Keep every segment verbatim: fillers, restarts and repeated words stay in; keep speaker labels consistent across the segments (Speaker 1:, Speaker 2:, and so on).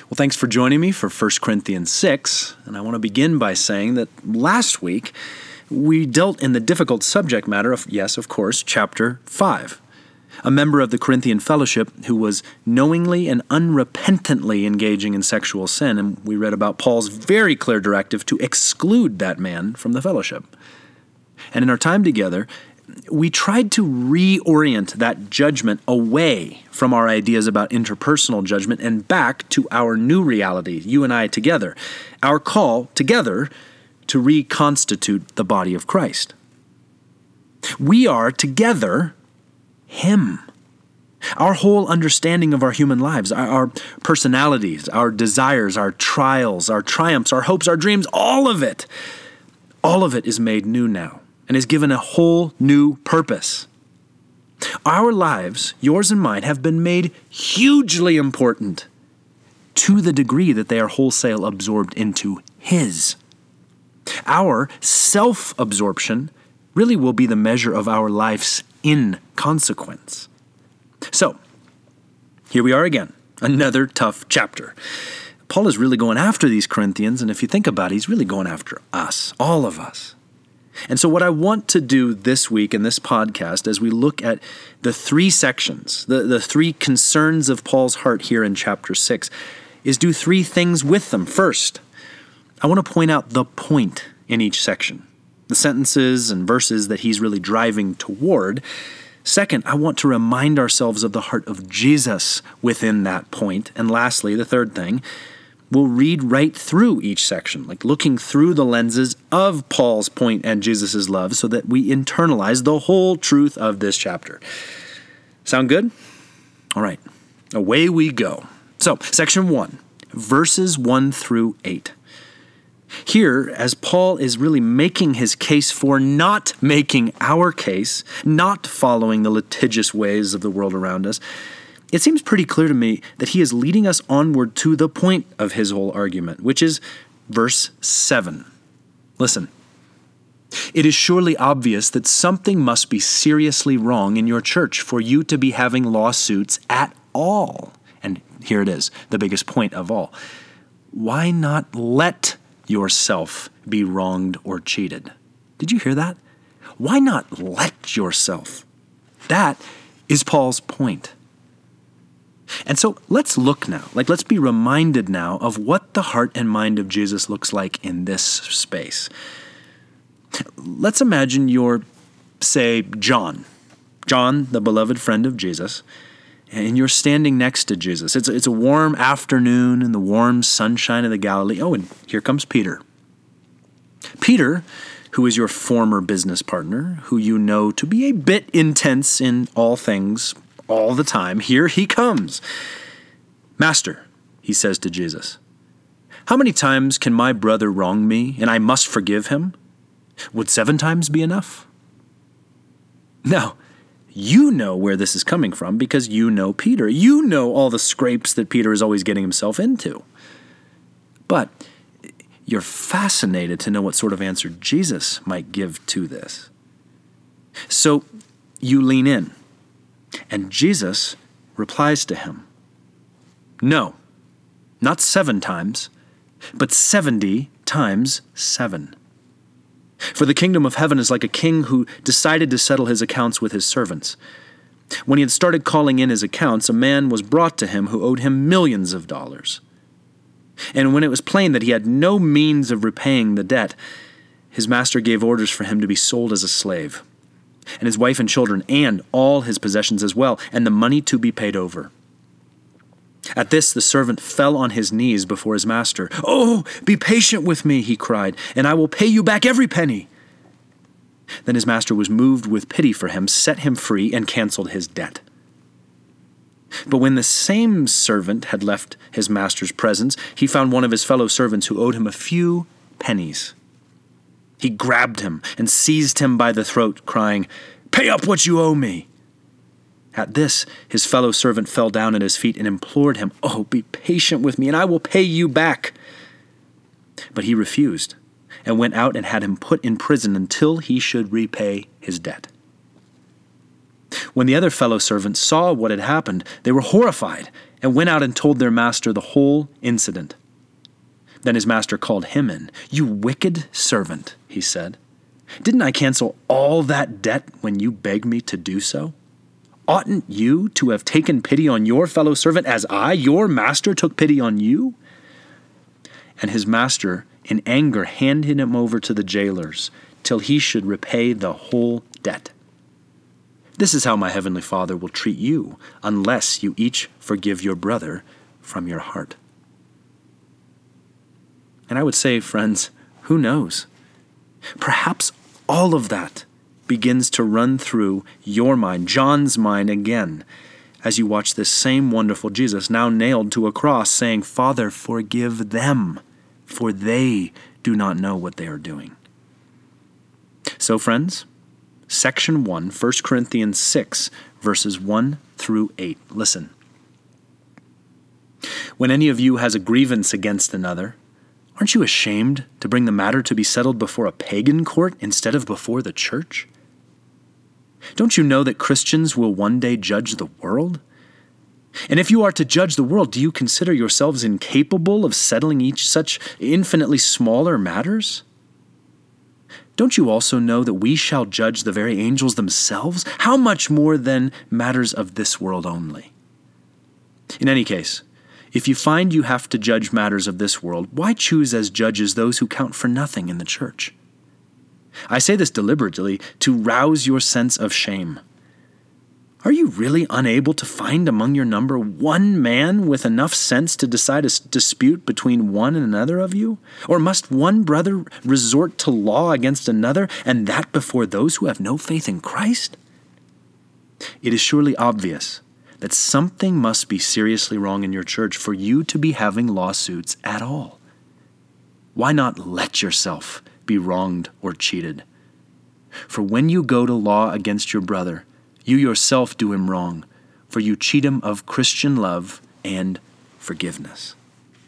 Speaker 1: Well, thanks for joining me for First Corinthians six, and I want to begin by saying that last week we dealt in the difficult subject matter of, yes, of course, chapter five. A member of the Corinthian fellowship who was knowingly and unrepentantly engaging in sexual sin, and we read about Paul's very clear directive to exclude that man from the fellowship. And in our time together, we tried to reorient that judgment away from our ideas about interpersonal judgment and back to our new reality, you and I together, our call together to reconstitute the body of Christ. We are together Him. Our whole understanding of our human lives, our personalities, our desires, our trials, our triumphs, our hopes, our dreams, all of it, all of it is made new now and is given a whole new purpose. Our lives, yours and mine, have been made hugely important to the degree that they are wholesale absorbed into His. Our self-absorption really will be the measure of our life's inconsequence. So, here we are again, another tough chapter. Paul is really going after these Corinthians, and if you think about it, he's really going after us, all of us. And so what I want to do this week in this podcast as we look at the three sections, the, the three concerns of Paul's heart here in chapter six, is do three things with them. First, I want to point out the point in each section, the sentences and verses that he's really driving toward. Second, I want to remind ourselves of the heart of Jesus within that point. And lastly, the third thing, we'll read right through each section, like looking through the lenses of Paul's point and Jesus' love so that we internalize the whole truth of this chapter. Sound good? All right, away we go. So, section one, verses one through eight. Here, as Paul is really making his case for not making our case, not following the litigious ways of the world around us, it seems pretty clear to me that he is leading us onward to the point of his whole argument, which is verse seven. Listen. It is surely obvious that something must be seriously wrong in your church for you to be having lawsuits at all. And here it is, the biggest point of all. Why not let yourself be wronged or cheated? Did you hear that? Why not let yourself? That is Paul's point. And so let's look now, like let's be reminded now of what the heart and mind of Jesus looks like in this space. Let's imagine you're, say, John, John, the beloved friend of Jesus, and you're standing next to Jesus. It's a, it's a warm afternoon in the warm sunshine of the Galilee. Oh, and here comes Peter. Peter, who is your former business partner, who you know to be a bit intense in all things, all the time, here he comes. Master, he says to Jesus, how many times can my brother wrong me and I must forgive him? Would seven times be enough? Now, you know where this is coming from because you know Peter. You know all the scrapes that Peter is always getting himself into. But you're fascinated to know what sort of answer Jesus might give to this. So you lean in. And Jesus replies to him, no, not seven times, but seventy times seven. For the kingdom of heaven is like a king who decided to settle his accounts with his servants. When he had started calling in his accounts, a man was brought to him who owed him millions of dollars. And when it was plain that he had no means of repaying the debt, his master gave orders for him to be sold as a slave, and his wife and children, and all his possessions as well, and the money to be paid over. At this, the servant fell on his knees before his master. Oh, be patient with me, he cried, and I will pay you back every penny. Then his master was moved with pity for him, set him free, and canceled his debt. But when the same servant had left his master's presence, he found one of his fellow servants who owed him a few pennies. He grabbed him and seized him by the throat, crying, "Pay up what you owe me." At this, his fellow servant fell down at his feet and implored him, "Oh, be patient with me, and I will pay you back." But he refused and went out and had him put in prison until he should repay his debt. When the other fellow servants saw what had happened, they were horrified and went out and told their master the whole incident. Then his master called him in. "You wicked servant," he said. "Didn't I cancel all that debt when you begged me to do so? Oughtn't you to have taken pity on your fellow servant as I, your master, took pity on you?" And his master, in anger, handed him over to the jailers till he should repay the whole debt. This is how my heavenly Father will treat you, unless you each forgive your brother from your heart. And I would say, friends, who knows? Perhaps all of that begins to run through your mind, John's mind again, as you watch this same wonderful Jesus now nailed to a cross saying, "Father, forgive them, for they do not know what they are doing." So, friends, Section one, First Corinthians six, verses one through eight. Listen. "When any of you has a grievance against another, aren't you ashamed to bring the matter to be settled before a pagan court instead of before the church? Don't you know that Christians will one day judge the world? And if you are to judge the world, do you consider yourselves incapable of settling each such infinitely smaller matters? Don't you also know that we shall judge the very angels themselves? How much more than matters of this world only? In any case, if you find you have to judge matters of this world, why choose as judges those who count for nothing in the church? I say this deliberately to rouse your sense of shame. Are you really unable to find among your number one man with enough sense to decide a dispute between one and another of you? Or must one brother resort to law against another, and that before those who have no faith in Christ? It is surely obvious that something must be seriously wrong in your church for you to be having lawsuits at all. Why not let yourself be wronged or cheated? For when you go to law against your brother, you yourself do him wrong, for you cheat him of Christian love and forgiveness.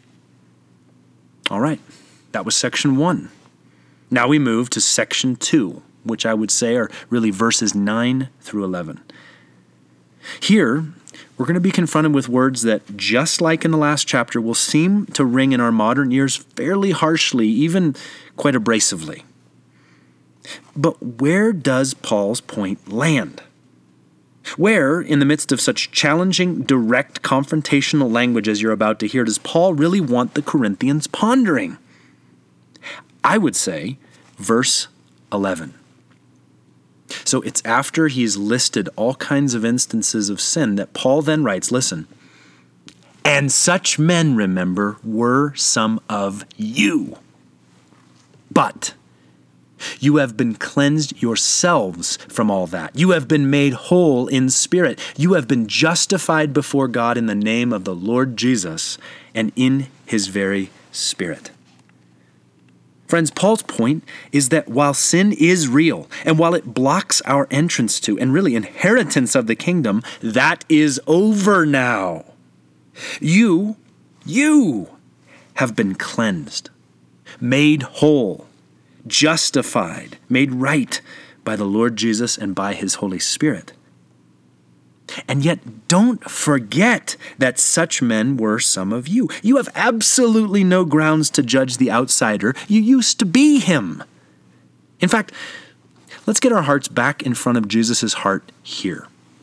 Speaker 1: All right, that was section one. Now we move to section two, which I would say are really verses nine through eleven. Here, we're going to be confronted with words that, just like in the last chapter, will seem to ring in our modern ears fairly harshly, even quite abrasively. But where does Paul's point land? Where, in the midst of such challenging, direct, confrontational language as you're about to hear, does Paul really want the Corinthians pondering? I would say verse eleven. So it's after he's listed all kinds of instances of sin that Paul then writes, listen, "And such men, remember, were some of you. But you have been cleansed yourselves from all that. You have been made whole in spirit. You have been justified before God in the name of the Lord Jesus and in his very Spirit." Friends, Paul's point is that while sin is real, and while it blocks our entrance to, and really inheritance of the kingdom, that is over now. You, you have been cleansed, made whole, justified, made right by the Lord Jesus and by his Holy Spirit. And yet, don't forget that such men were some of you. You have absolutely no grounds to judge the outsider. You used to be him. In fact, let's get our hearts back in front of Jesus' heart here.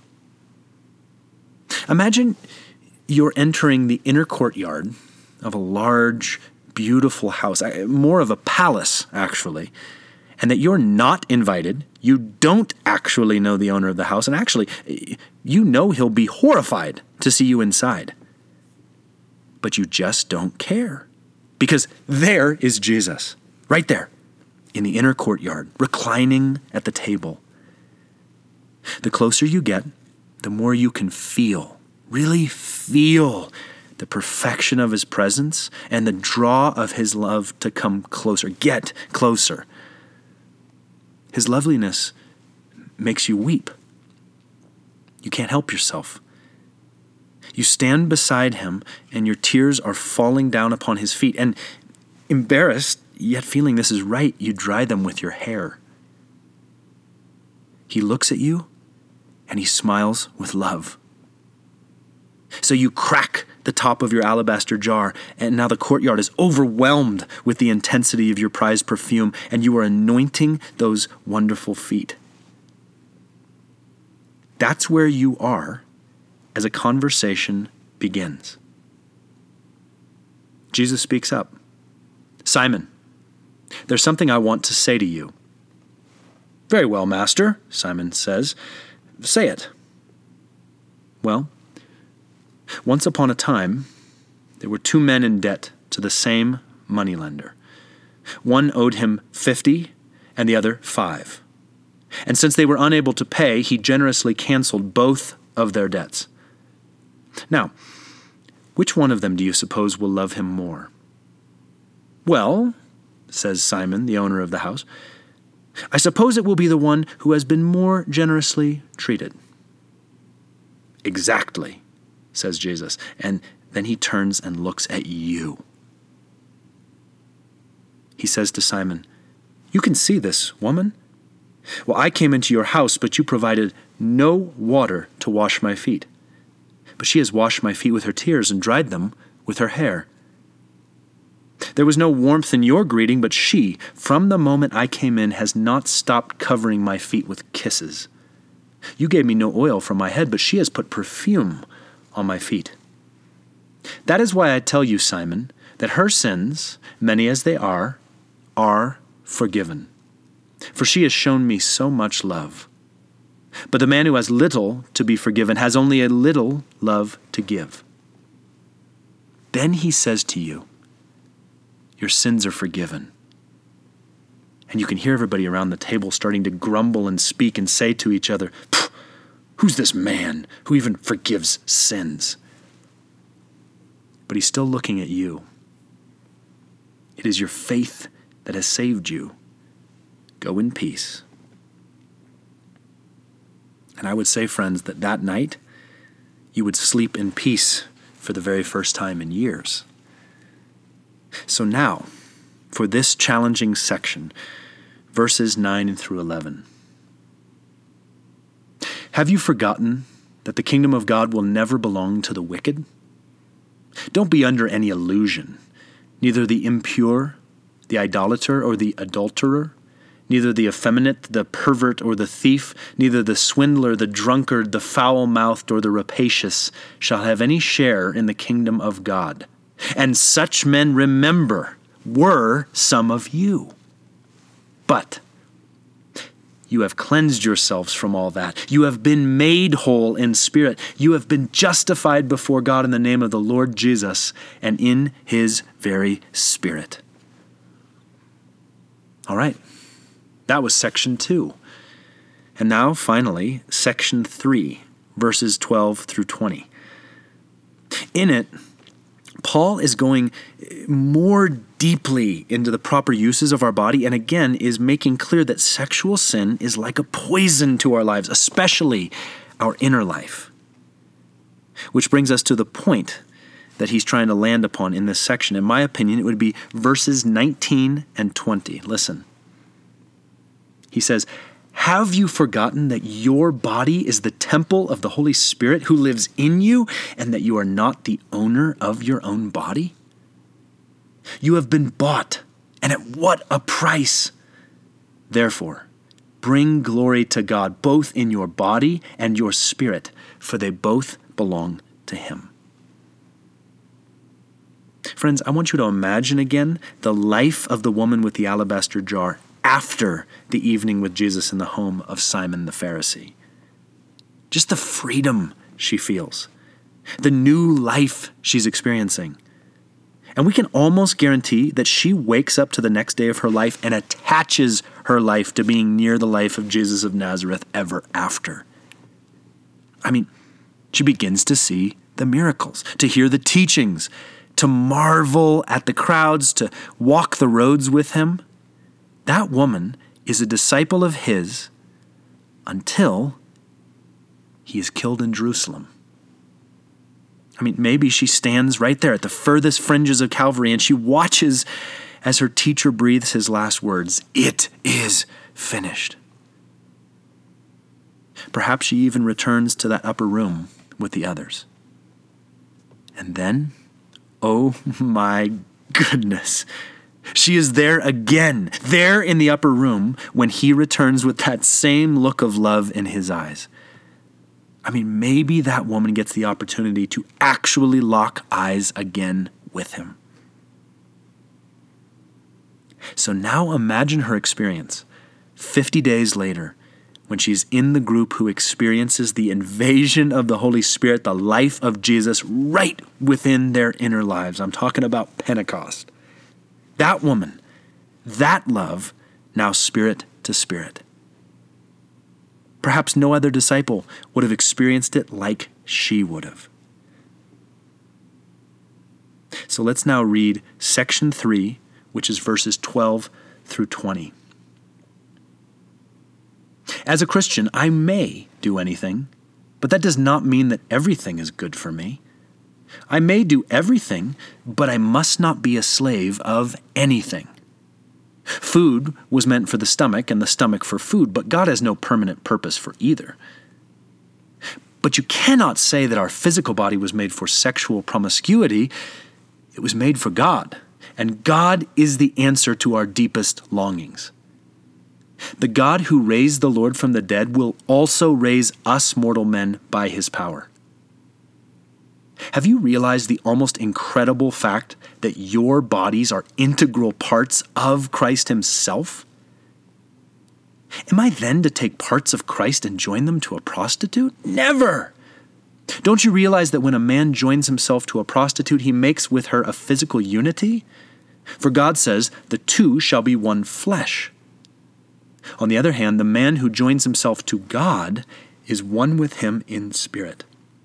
Speaker 1: Imagine you're entering the inner courtyard of a large, beautiful house, more of a palace, actually, and that you're not invited. You don't actually know the owner of the house, and actually, you know he'll be horrified to see you inside. But you just don't care, because there is Jesus, right there, in the inner courtyard, reclining at the table. The closer you get, the more you can feel, really feel the perfection of his presence and the draw of his love to come closer. Get closer. His loveliness makes you weep. You can't help yourself. You stand beside him and your tears are falling down upon his feet. And embarrassed, yet feeling this is right, you dry them with your hair. He looks at you and he smiles with love. So you crack the top of your alabaster jar, and now the courtyard is overwhelmed with the intensity of your prized perfume, and you are anointing those wonderful feet. That's where you are as a conversation begins. Jesus speaks up. Simon, there's something I want to say to you. Very well, Master, Simon says. Say it. Well, once upon a time, there were two men in debt to the same moneylender. One owed him fifty and the other five. And since they were unable to pay, he generously canceled both of their debts. Now, which one of them do you suppose will love him more? Well, says Simon, the owner of the house, I suppose it will be the one who has been more generously treated. Exactly, says Jesus, and then he turns and looks at you. He says to Simon, you can see this, woman. Well, I came into your house, but you provided no water to wash my feet. But she has washed my feet with her tears and dried them with her hair. There was no warmth in your greeting, but she, from the moment I came in, has not stopped covering my feet with kisses. You gave me no oil for my head, but she has put perfume on my feet. That is why I tell you, Simon, that her sins, many as they are, are forgiven. For she has shown me so much love. But the man who has little to be forgiven has only a little love to give. Then he says to you, your sins are forgiven. And you can hear everybody around the table starting to grumble and speak and say to each other, who's this man who even forgives sins? But he's still looking at you. It is your faith that has saved you. Go in peace. And I would say, friends, that that night you would sleep in peace for the very first time in years. So now, for this challenging section, verses nine through eleven. Have you forgotten that the kingdom of God will never belong to the wicked? Don't be under any illusion. Neither the impure, the idolater, or the adulterer, neither the effeminate, the pervert, or the thief, neither the swindler, the drunkard, the foul-mouthed, or the rapacious shall have any share in the kingdom of God. And such men, remember, were some of you. But you have cleansed yourselves from all that. You have been made whole in spirit. You have been justified before God in the name of the Lord Jesus and in his very Spirit. All right. That was section two. And now, finally, section three, verses twelve through twenty. In it, Paul is going more deeply into the proper uses of our body and again is making clear that sexual sin is like a poison to our lives, especially our inner life. Which brings us to the point that he's trying to land upon in this section. In my opinion, it would be verses nineteen and twenty. Listen. He says, have you forgotten that your body is the temple of the Holy Spirit who lives in you and that you are not the owner of your own body? You have been bought, and at what a price! Therefore, bring glory to God both in your body and your spirit, for they both belong to him. Friends, I want you to imagine again the life of the woman with the alabaster jar after the evening with Jesus in the home of Simon the Pharisee. Just the freedom she feels, the new life she's experiencing. And we can almost guarantee that she wakes up to the next day of her life and attaches her life to being near the life of Jesus of Nazareth ever after. I mean, she begins to see the miracles, to hear the teachings, to marvel at the crowds, to walk the roads with him. That woman is a disciple of his until he is killed in Jerusalem. I mean, maybe she stands right there at the furthest fringes of Calvary and she watches as her teacher breathes his last words, "It is finished." Perhaps she even returns to that upper room with the others. And then, oh my goodness, she is there again, there in the upper room when he returns with that same look of love in his eyes. I mean, maybe that woman gets the opportunity to actually lock eyes again with him. So now imagine her experience fifty days later when she's in the group who experiences the invasion of the Holy Spirit, the life of Jesus right within their inner lives. I'm talking about Pentecost. That woman, that love, now spirit to spirit. Perhaps no other disciple would have experienced it like she would have. So let's now read section three, which is verses twelve through twenty. As a Christian, I may do anything, but that does not mean that everything is good for me. I may do everything, but I must not be a slave of anything. Food was meant for the stomach and the stomach for food, but God has no permanent purpose for either. But you cannot say that our physical body was made for sexual promiscuity. It was made for God, and God is the answer to our deepest longings. The God who raised the Lord from the dead will also raise us mortal men by his power. Have you realized the almost incredible fact that your bodies are integral parts of Christ himself? Am I then to take parts of Christ and join them to a prostitute? Never! Don't you realize that when a man joins himself to a prostitute, he makes with her a physical unity? For God says, the two shall be one flesh. On the other hand, the man who joins himself to God is one with him in spirit.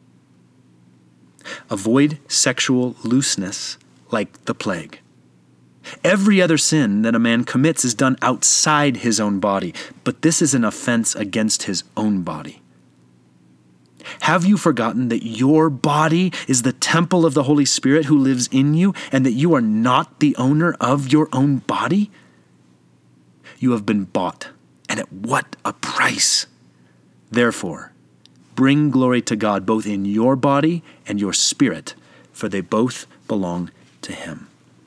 Speaker 1: Avoid sexual looseness like the plague. Every other sin that a man commits is done outside his own body, but this is an offense against his own body. Have you forgotten that your body is the temple of the Holy Spirit who lives in you, and that you are not the owner of your own body? You have been bought, and at what a price! Therefore, bring glory to God both in your body and your spirit, for they both belong to him.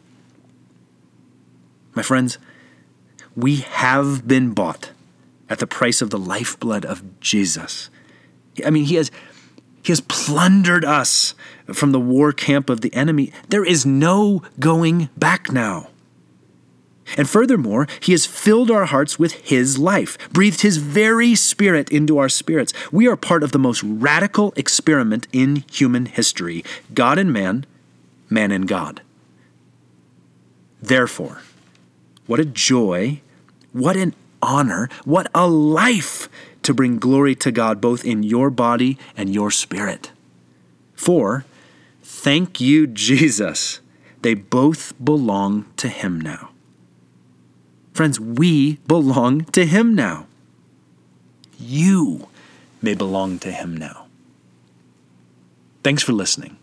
Speaker 1: My friends, we have been bought at the price of the lifeblood of Jesus. I mean, he has, he has plundered us from the war camp of the enemy. There is no going back now. And furthermore, he has filled our hearts with his life, breathed his very spirit into our spirits. We are part of the most radical experiment in human history, God and man, man and God. Therefore, what a joy, what an honor, what a life to bring glory to God both in your body and your spirit. For, thank you, Jesus, they both belong to him now. Friends, we belong to him now. You may belong to him now. Thanks for listening.